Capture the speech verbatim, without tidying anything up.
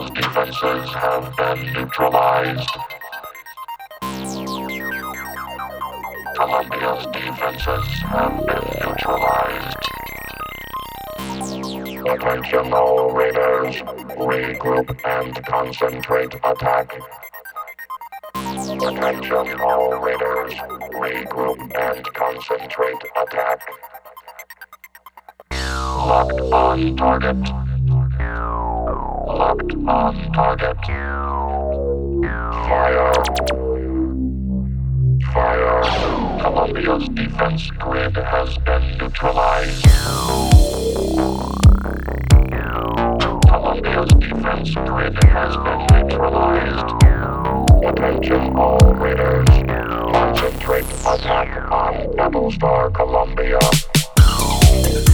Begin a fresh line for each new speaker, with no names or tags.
Colombia's defenses have been neutralized. Colombia's defenses have been neutralized. Attention all raiders, regroup and concentrate attack. Attention all raiders, regroup and concentrate attack. Locked on target. Locked on target. Fire. Fire. Colombia's defense grid has been neutralized. Colombia's defense grid has been neutralized. Attention all raiders. Concentrate attack on Battlestar Columbia.